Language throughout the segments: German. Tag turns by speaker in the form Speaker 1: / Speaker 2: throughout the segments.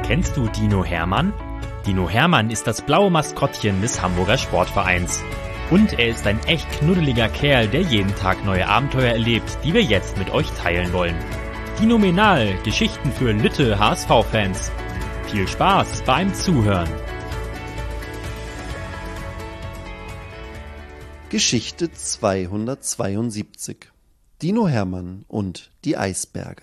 Speaker 1: Kennst du Dino Hermann? Dino Hermann ist das blaue Maskottchen des Hamburger Sportvereins. Und er ist ein echt knuddeliger Kerl, der jeden Tag neue Abenteuer erlebt, die wir jetzt mit euch teilen wollen. Dinomenal, Geschichten für Lütte HSV-Fans. Viel Spaß beim Zuhören.
Speaker 2: Geschichte 272. Dino Hermann und die Eisberge.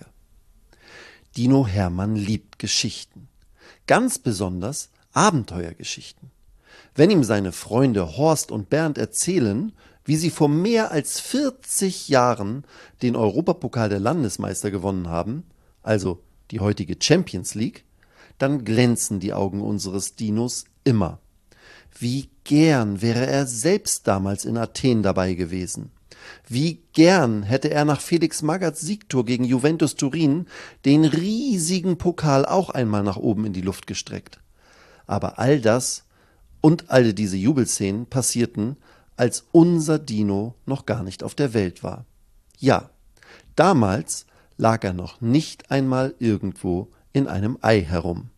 Speaker 2: Dino Hermann liebt Geschichten. Ganz besonders Abenteuergeschichten. Wenn ihm seine Freunde Horst und Bernd erzählen, wie sie vor mehr als 40 Jahren den Europapokal der Landesmeister gewonnen haben, also die heutige Champions League, dann glänzen die Augen unseres Dinos immer. Wie gern wäre er selbst damals in Athen dabei gewesen. Wie gern hätte er nach Felix Maggerts Siegtor gegen Juventus Turin den riesigen Pokal auch einmal nach oben in die Luft gestreckt. Aber all das und all diese Jubelszenen passierten, als unser Dino noch gar nicht auf der Welt war. Ja, damals lag er noch nicht einmal irgendwo in einem Ei herum.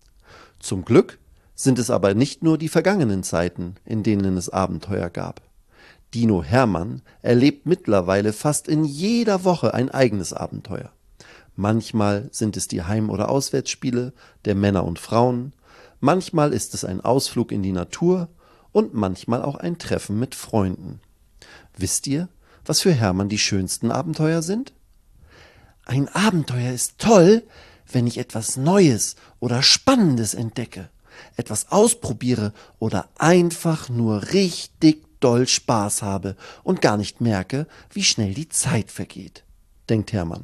Speaker 2: Zum Glück sind es aber nicht nur die vergangenen Zeiten, in denen es Abenteuer gab. Dino Hermann erlebt mittlerweile fast in jeder Woche ein eigenes Abenteuer. Manchmal sind es die Heim- oder Auswärtsspiele der Männer und Frauen, manchmal ist es ein Ausflug in die Natur und manchmal auch ein Treffen mit Freunden. Wisst ihr, was für Hermann die schönsten Abenteuer sind? Ein Abenteuer ist toll, wenn ich etwas Neues oder Spannendes entdecke, etwas ausprobiere oder einfach nur richtig doll Spaß habe und gar nicht merke, wie schnell die Zeit vergeht, denkt Hermann.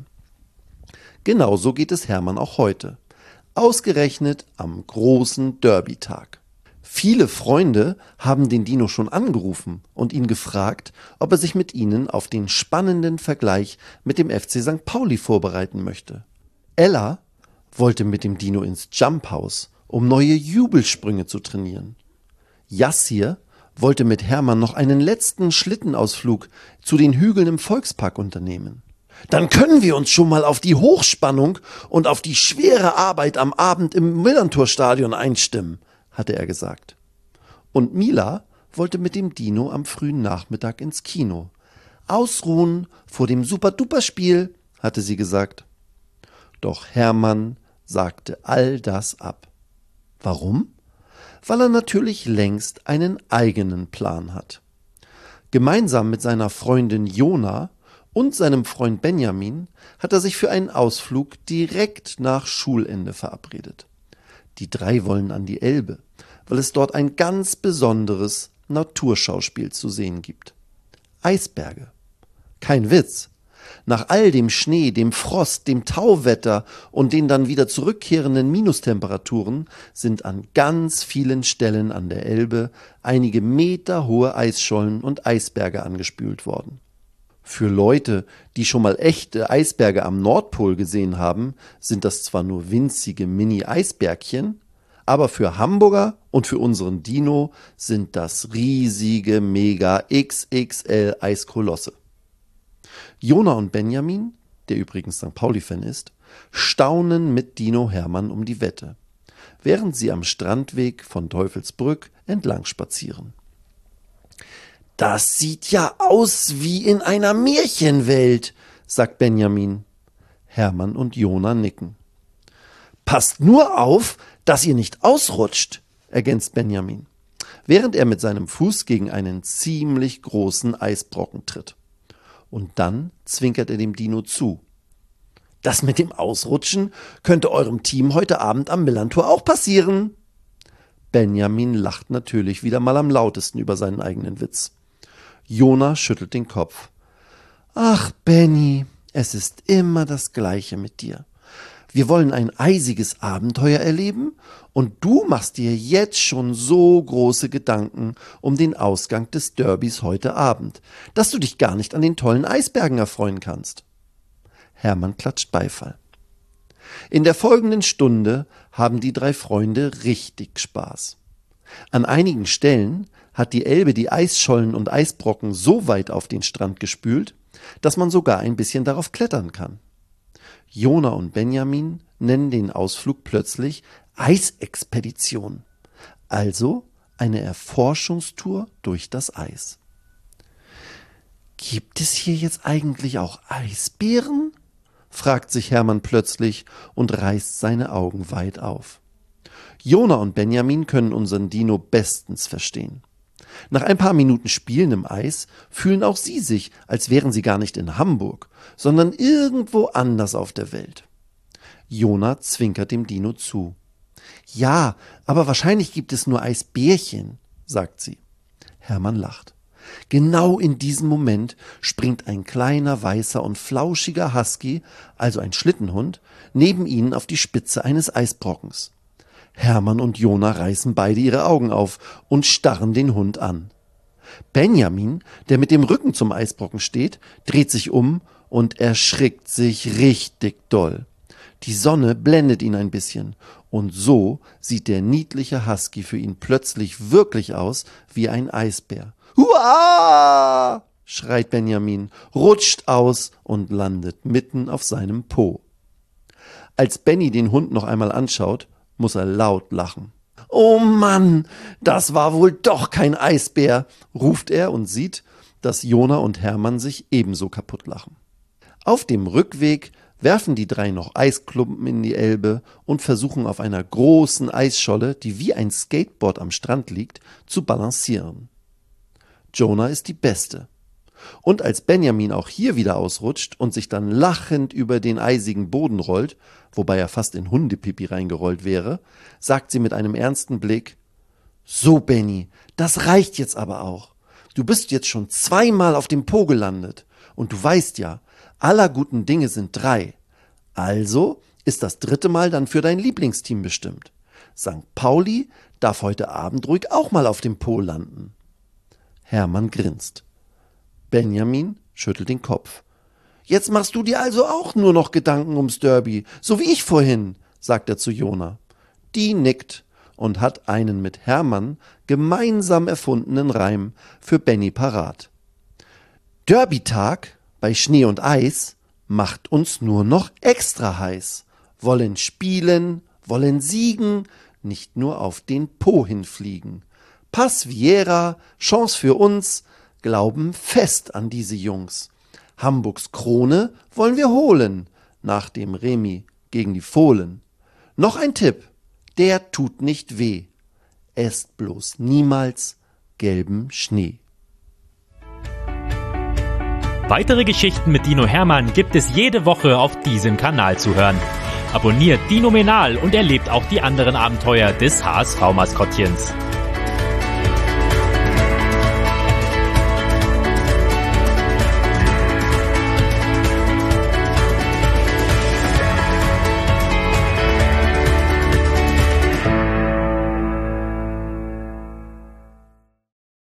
Speaker 2: Genauso geht es Hermann auch heute. Ausgerechnet am großen Derby-Tag. Viele Freunde haben den Dino schon angerufen und ihn gefragt, ob er sich mit ihnen auf den spannenden Vergleich mit dem FC St. Pauli vorbereiten möchte. Ella wollte mit dem Dino ins Jumphouse, um neue Jubelsprünge zu trainieren. Yassir wollte mit Hermann noch einen letzten Schlittenausflug zu den Hügeln im Volkspark unternehmen. Dann können wir uns schon mal auf die Hochspannung und auf die schwere Arbeit am Abend im Millerntor-Stadion einstimmen, hatte er gesagt. Und Mila wollte mit dem Dino am frühen Nachmittag ins Kino. Ausruhen vor dem Super-Duper-Spiel, hatte sie gesagt. Doch Hermann sagte all das ab. Warum? Weil er natürlich längst einen eigenen Plan hat. Gemeinsam mit seiner Freundin Jona und seinem Freund Benjamin hat er sich für einen Ausflug direkt nach Schulende verabredet. Die drei wollen an die Elbe, weil es dort ein ganz besonderes Naturschauspiel zu sehen gibt. Eisberge. Kein Witz. Nach all dem Schnee, dem Frost, dem Tauwetter und den dann wieder zurückkehrenden Minustemperaturen sind an ganz vielen Stellen an der Elbe einige meterhohe Eisschollen und Eisberge angespült worden. Für Leute, die schon mal echte Eisberge am Nordpol gesehen haben, sind das zwar nur winzige Mini-Eisbergchen, aber für Hamburger und für unseren Dino sind das riesige Mega-XXL-Eiskolosse. Jona und Benjamin, der übrigens St. Pauli-Fan ist, staunen mit Dino Hermann um die Wette, während sie am Strandweg von Teufelsbrück entlang spazieren. Das sieht ja aus wie in einer Märchenwelt, sagt Benjamin. Hermann und Jona nicken. Passt nur auf, dass ihr nicht ausrutscht, ergänzt Benjamin, während er mit seinem Fuß gegen einen ziemlich großen Eisbrocken tritt. Und dann zwinkert er dem Dino zu. Das mit dem Ausrutschen könnte eurem Team heute Abend am Millerntor auch passieren. Benjamin lacht natürlich wieder mal am lautesten über seinen eigenen Witz. Jona schüttelt den Kopf. Ach, Benny, es ist immer das Gleiche mit dir. Wir wollen ein eisiges Abenteuer erleben und du machst dir jetzt schon so große Gedanken um den Ausgang des Derbys heute Abend, dass du dich gar nicht an den tollen Eisbergen erfreuen kannst. Hermann klatscht Beifall. In der folgenden Stunde haben die drei Freunde richtig Spaß. An einigen Stellen hat die Elbe die Eisschollen und Eisbrocken so weit auf den Strand gespült, dass man sogar ein bisschen darauf klettern kann. Jona und Benjamin nennen den Ausflug plötzlich Eisexpedition, also eine Erforschungstour durch das Eis. Gibt es hier jetzt eigentlich auch Eisbären? Fragt sich Hermann plötzlich und reißt seine Augen weit auf. Jona und Benjamin können unseren Dino bestens verstehen. Nach ein paar Minuten Spielen im Eis fühlen auch sie sich, als wären sie gar nicht in Hamburg, sondern irgendwo anders auf der Welt. Jona zwinkert dem Dino zu. Ja, aber wahrscheinlich gibt es nur Eisbärchen, sagt sie. Hermann lacht. Genau in diesem Moment springt ein kleiner, weißer und flauschiger Husky, also ein Schlittenhund, neben ihnen auf die Spitze eines Eisbrockens. Hermann und Jona reißen beide ihre Augen auf und starren den Hund an. Benjamin, der mit dem Rücken zum Eisbrocken steht, dreht sich um und erschrickt sich richtig doll. Die Sonne blendet ihn ein bisschen und so sieht der niedliche Husky für ihn plötzlich wirklich aus wie ein Eisbär. »Huah!« schreit Benjamin, rutscht aus und landet mitten auf seinem Po. Als Benny den Hund noch einmal anschaut, muss er laut lachen. »Oh Mann, das war wohl doch kein Eisbär«, ruft er und sieht, dass Jona und Hermann sich ebenso kaputt lachen. Auf dem Rückweg werfen die drei noch Eisklumpen in die Elbe und versuchen auf einer großen Eisscholle, die wie ein Skateboard am Strand liegt, zu balancieren. Jona ist die Beste. Und als Benjamin auch hier wieder ausrutscht und sich dann lachend über den eisigen Boden rollt, wobei er fast in Hundepipi reingerollt wäre, sagt sie mit einem ernsten Blick: »So, Benny, das reicht jetzt aber auch. Du bist jetzt schon 2-mal auf dem Po gelandet. Und du weißt ja, aller guten Dinge sind 3. Also ist das 3. Mal dann für dein Lieblingsteam bestimmt. St. Pauli darf heute Abend ruhig auch mal auf dem Po landen.« Hermann grinst. Benjamin schüttelt den Kopf. »Jetzt machst du dir also auch nur noch Gedanken ums Derby, so wie ich vorhin«, sagt er zu Jona. Die nickt und hat einen mit Hermann gemeinsam erfundenen Reim für Benny parat. »Derbytag bei Schnee und Eis macht uns nur noch extra heiß. Wollen spielen, wollen siegen, nicht nur auf den Po hinfliegen. Pass Viera, Chance für uns, glauben fest an diese Jungs. Hamburgs Krone wollen wir holen, nach dem Remis gegen die Fohlen. Noch ein Tipp, der tut nicht weh. Esst bloß niemals gelben Schnee.«
Speaker 1: Weitere Geschichten mit Dino Hermann gibt es jede Woche auf diesem Kanal zu hören. Abonniert Dinomenal und erlebt auch die anderen Abenteuer des HSV-Maskottchens.